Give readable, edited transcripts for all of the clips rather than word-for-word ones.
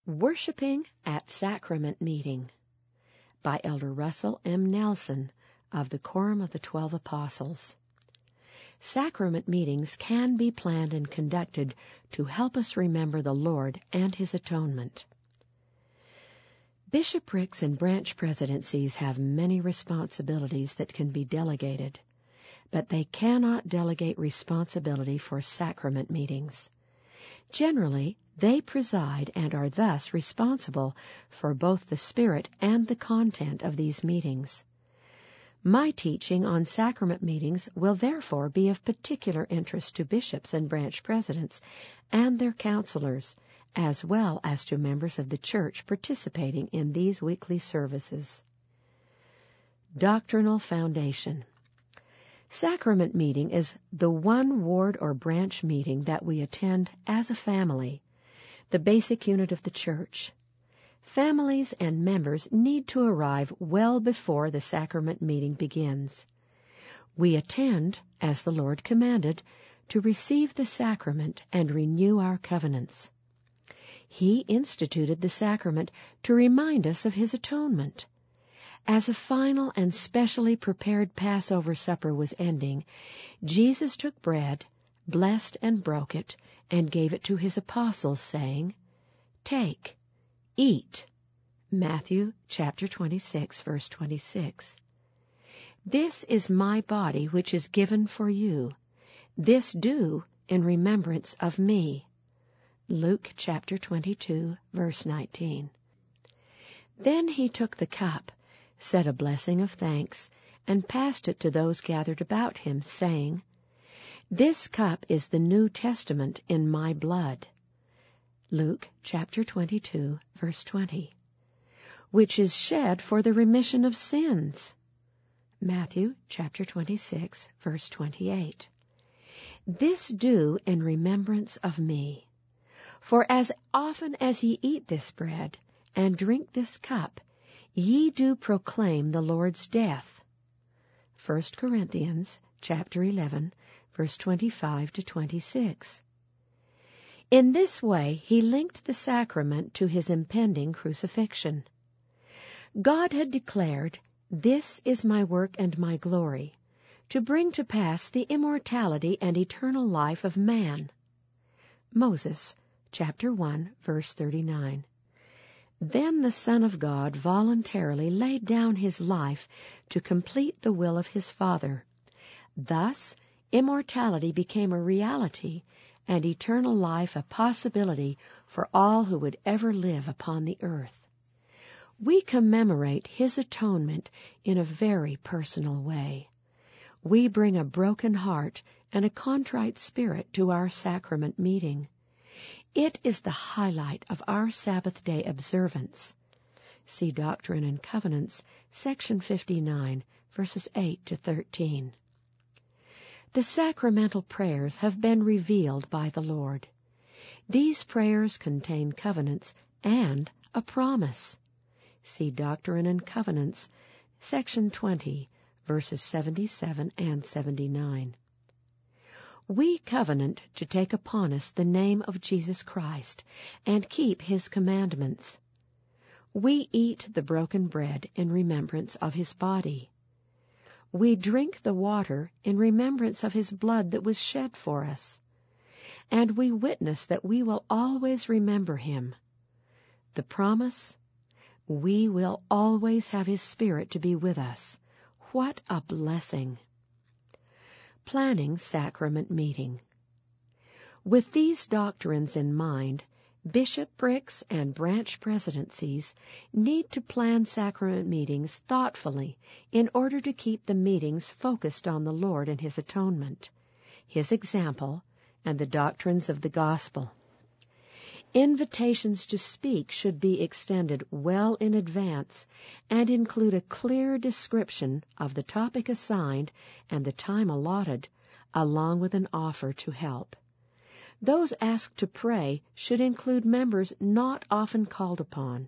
Worshipping at Sacrament Meeting by Elder Russell M. Nelson of the Quorum of the 12 Apostles. Sacrament meetings can be planned and conducted to help us remember the Lord and His atonement. Bishoprics and branch presidencies have many responsibilities that can be delegated, but they cannot delegate responsibility for sacrament meetings. Generally, they preside and are thus responsible for both the spirit and the content of these meetings. My teaching on sacrament meetings will therefore be of particular interest to bishops and branch presidents and their counselors, as well as to members of the church participating in these weekly services. Doctrinal Foundation. Sacrament meeting is the one ward or branch meeting that we attend as a family, the basic unit of the church. Families and members need to arrive well before the sacrament meeting begins. We attend, as the Lord commanded, to receive the sacrament and renew our covenants. He instituted the sacrament to remind us of His atonement. As a final and specially prepared Passover supper was ending, Jesus took bread, blessed and broke it, and gave it to His apostles, saying, "Take, eat." Matthew chapter 26, verse 26. "This is my body which is given for you. This do in remembrance of me." Luke chapter 22, verse 19. Then He took the cup, said a blessing of thanks, and passed it to those gathered about Him, saying, "This cup is the New Testament in my blood." Luke chapter 22, verse 20. "Which is shed for the remission of sins." Matthew chapter 26, verse 28. "This do in remembrance of me. For as often as ye eat this bread, and drink this cup, ye do proclaim the Lord's death." 1 Corinthians chapter 11, verse 25 to 26. In this way He linked the sacrament to His impending crucifixion. God had declared, "This is my work and my glory, to bring to pass the immortality and eternal life of man." Moses chapter 1, verse 39. Then the Son of God voluntarily laid down His life to complete the will of His Father. Thus, immortality became a reality and eternal life a possibility for all who would ever live upon the earth. We commemorate His atonement in a very personal way. We bring a broken heart and a contrite spirit to our sacrament meeting. It is the highlight of our Sabbath day observance. See Doctrine and Covenants, section 59, verses 8 to 13. The sacramental prayers have been revealed by the Lord. These prayers contain covenants and a promise. See Doctrine and Covenants, section 20, verses 77 and 79. We covenant to take upon us the name of Jesus Christ and keep His commandments. We eat the broken bread in remembrance of His body. We drink the water in remembrance of His blood that was shed for us. And we witness that we will always remember Him. The promise? We will always have His Spirit to be with us. What a blessing! Planning Sacrament Meeting. With these doctrines in mind, bishoprics and branch presidencies need to plan sacrament meetings thoughtfully in order to keep the meetings focused on the Lord and His atonement, His example, and the doctrines of the gospel. Invitations to speak should be extended well in advance and include a clear description of the topic assigned and the time allotted, along with an offer to help. Those asked to pray should include members not often called upon.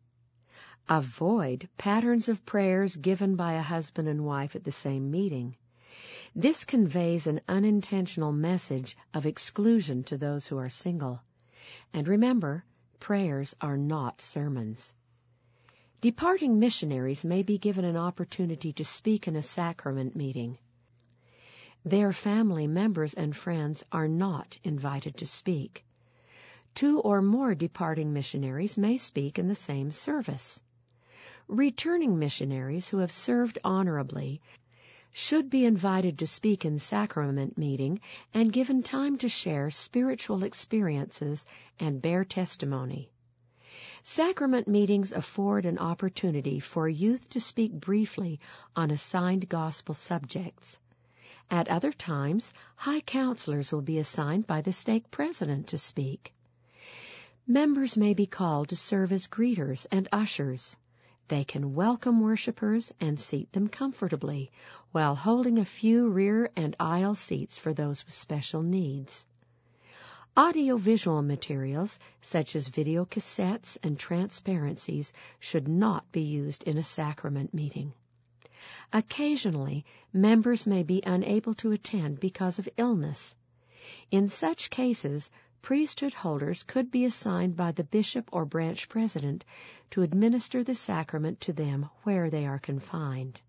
Avoid patterns of prayers given by a husband and wife at the same meeting. This conveys an unintentional message of exclusion to those who are single. And remember, Prayers are not sermons. Departing missionaries may be given an opportunity to speak in a sacrament meeting. Their family members and friends are not invited to speak. 2 or more departing missionaries may speak in the same service. Returning missionaries who have served honorably should be invited to speak in sacrament meeting and given time to share spiritual experiences and bear testimony. Sacrament meetings afford an opportunity for youth to speak briefly on assigned gospel subjects. At other times, high counselors will be assigned by the stake president to speak. Members may be called to serve as greeters and ushers. They can welcome worshipers and seat them comfortably, while holding a few rear and aisle seats for those with special needs. Audiovisual materials, such as video cassettes and transparencies, should not be used in a sacrament meeting. Occasionally, members may be unable to attend because of illness. In such cases, priesthood holders could be assigned by the bishop or branch president to administer the sacrament to them where they are confined.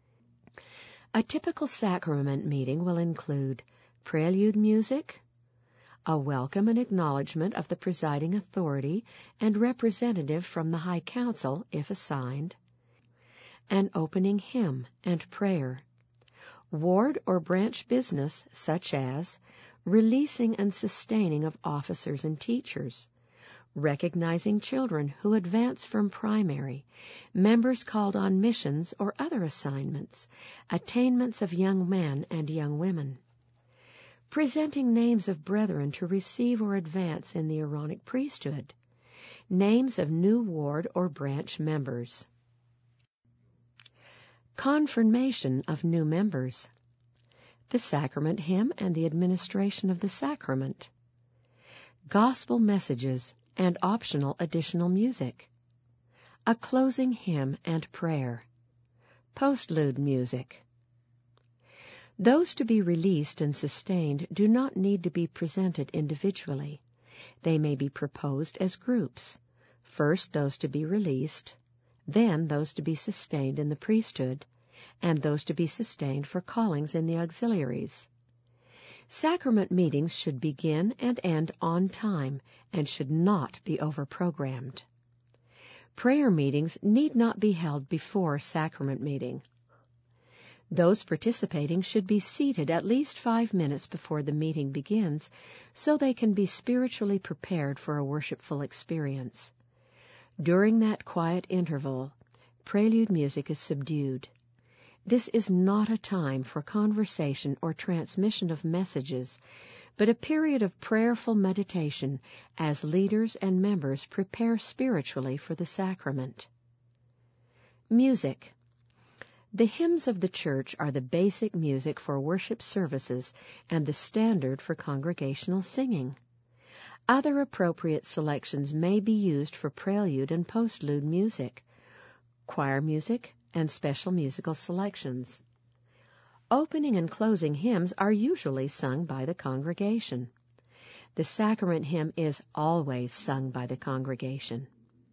A typical sacrament meeting will include prelude music, a welcome and acknowledgement of the presiding authority and representative from the High Council, if assigned, an opening hymn and prayer, ward or branch business such as releasing and sustaining of officers and teachers, recognizing children who advance from primary, members called on missions or other assignments, attainments of young men and young women, presenting names of brethren to receive or advance in the Aaronic priesthood, names of new ward or branch members. Confirmation of new members, the sacrament hymn and the administration of the sacrament, gospel messages and optional additional music, a closing hymn and prayer, postlude music. Those to be released and sustained do not need to be presented individually. They may be proposed as groups. First those to be released, then those to be sustained in the priesthood, and those to be sustained for callings in the auxiliaries. Sacrament meetings should begin and end on time and should not be overprogrammed. Prayer meetings need not be held before sacrament meeting. Those participating should be seated at least 5 minutes before the meeting begins so they can be spiritually prepared for a worshipful experience. During that quiet interval, prelude music is subdued. This is not a time for conversation or transmission of messages, but a period of prayerful meditation as leaders and members prepare spiritually for the sacrament. Music. The hymns of the Church are the basic music for worship services and the standard for congregational singing. Other appropriate selections may be used for prelude and postlude music, choir music, and special musical selections. Opening and closing hymns are usually sung by the congregation. The sacrament hymn is always sung by the congregation.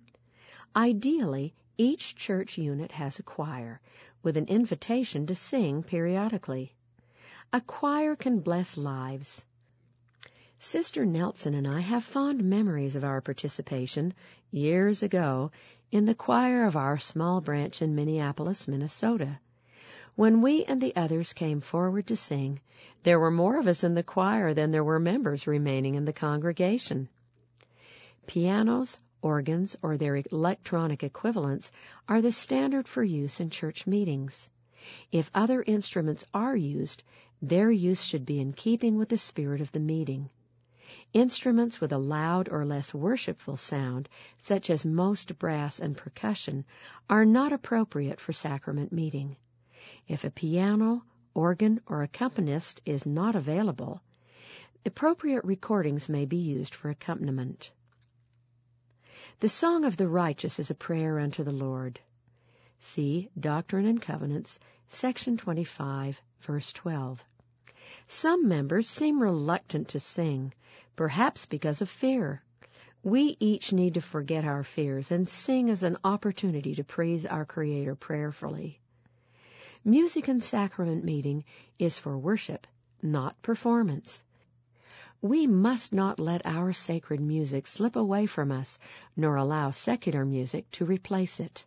Ideally, each church unit has a choir, with an invitation to sing periodically. A choir can bless lives. Sister Nelson and I have fond memories of our participation, years ago, in the choir of our small branch in Minneapolis, Minnesota. When we and the others came forward to sing, there were more of us in the choir than there were members remaining in the congregation. Pianos, organs, or their electronic equivalents are the standard for use in church meetings. If other instruments are used, their use should be in keeping with the spirit of the meeting. Instruments with a loud or less worshipful sound, such as most brass and percussion, are not appropriate for sacrament meeting. If a piano, organ, or accompanist is not available, appropriate recordings may be used for accompaniment. The Song of the Righteous is a prayer unto the Lord. See Doctrine and Covenants, section 25, verse 12. Some members seem reluctant to sing, perhaps because of fear. We each need to forget our fears and sing as an opportunity to praise our Creator prayerfully. Music and sacrament meeting is for worship, not performance. We must not let our sacred music slip away from us, nor allow secular music to replace it.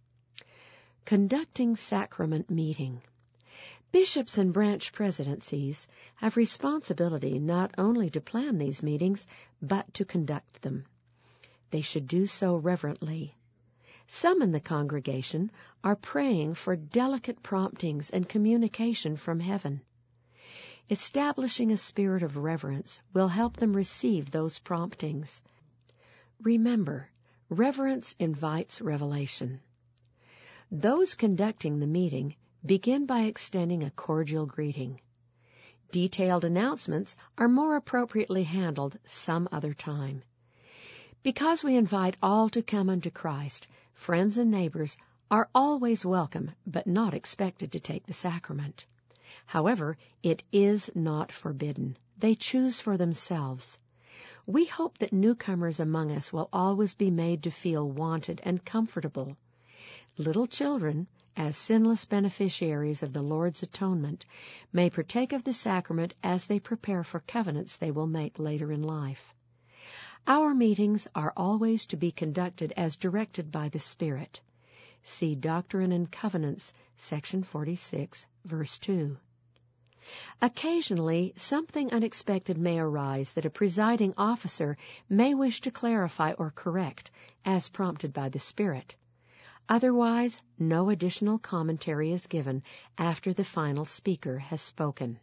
Conducting sacrament meeting. Bishops and branch presidencies have responsibility not only to plan these meetings, but to conduct them. They should do so reverently. Some in the congregation are praying for delicate promptings and communication from heaven. Establishing a spirit of reverence will help them receive those promptings. Remember, reverence invites revelation. Those conducting the meeting begin by extending a cordial greeting. Detailed announcements are more appropriately handled some other time. Because we invite all to come unto Christ, friends and neighbors are always welcome but not expected to take the sacrament. However, it is not forbidden. They choose for themselves. We hope that newcomers among us will always be made to feel wanted and comfortable. Little children, as sinless beneficiaries of the Lord's atonement, may partake of the sacrament as they prepare for covenants they will make later in life. Our meetings are always to be conducted as directed by the Spirit. See Doctrine and Covenants, section 46, verse 2. Occasionally, something unexpected may arise that a presiding officer may wish to clarify or correct, as prompted by the Spirit. Otherwise, no additional commentary is given after the final speaker has spoken.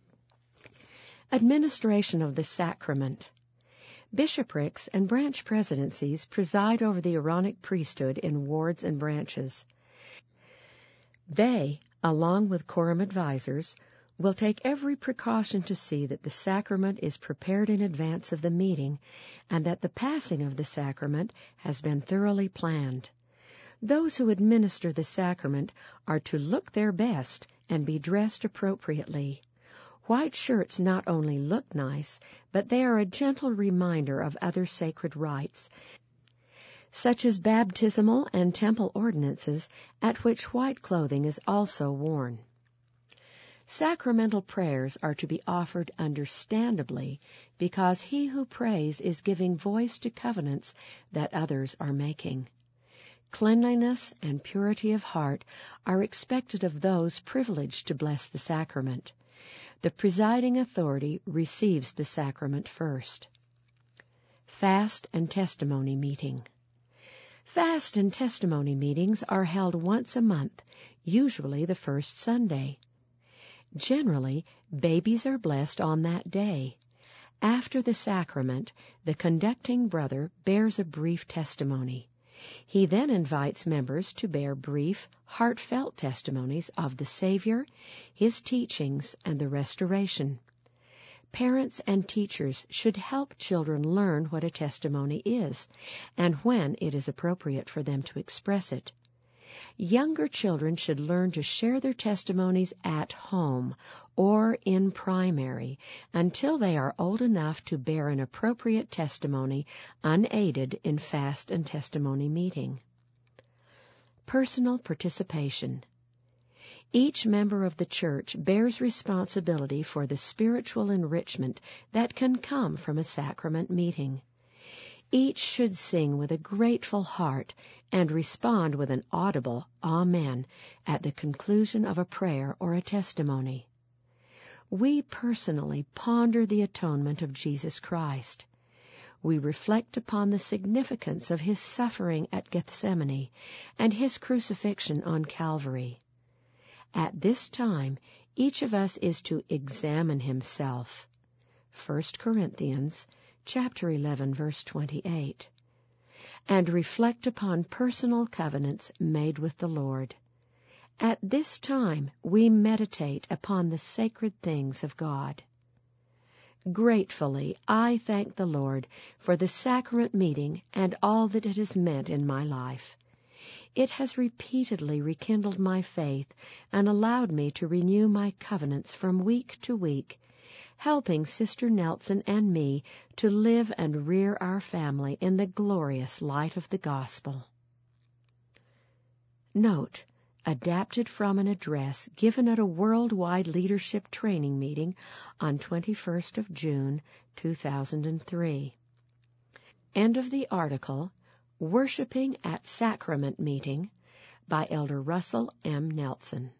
Administration of the sacrament. Bishoprics and branch presidencies preside over the Aaronic priesthood in wards and branches. They, along with quorum advisors, will take every precaution to see that the sacrament is prepared in advance of the meeting and that the passing of the sacrament has been thoroughly planned. Those who administer the sacrament are to look their best and be dressed appropriately. White shirts not only look nice, but they are a gentle reminder of other sacred rites, such as baptismal and temple ordinances, at which white clothing is also worn. Sacramental prayers are to be offered understandably, because he who prays is giving voice to covenants that others are making. Cleanliness and purity of heart are expected of those privileged to bless the sacrament. The presiding authority receives the sacrament first. Fast and Testimony Meeting. Fast and testimony meetings are held once a month, usually the first Sunday. Generally, babies are blessed on that day. After the sacrament, the conducting brother bears a brief testimony. He then invites members to bear brief, heartfelt testimonies of the Savior, His teachings, and the restoration. Parents and teachers should help children learn what a testimony is, and when it is appropriate for them to express it. Younger children should learn to share their testimonies at home or in primary until they are old enough to bear an appropriate testimony unaided in fast and testimony meeting. Personal participation. Each member of the church bears responsibility for the spiritual enrichment that can come from a sacrament meeting. Each should sing with a grateful heart and respond with an audible Amen at the conclusion of a prayer or a testimony. We personally ponder the atonement of Jesus Christ. We reflect upon the significance of His suffering at Gethsemane and His crucifixion on Calvary. At this time, each of us is to examine himself. 1 Corinthians chapter 11, verse 28. And reflect upon personal covenants made with the Lord. At this time, we meditate upon the sacred things of God. Gratefully, I thank the Lord for the sacrament meeting and all that it has meant in my life. It has repeatedly rekindled my faith and allowed me to renew my covenants from week to week, helping Sister Nelson and me to live and rear our family in the glorious light of the gospel. Note, adapted from an address given at a worldwide leadership training meeting on 21st of June, 2003. End of the article, Worshiping at Sacrament Meeting, by Elder Russell M. Nelson.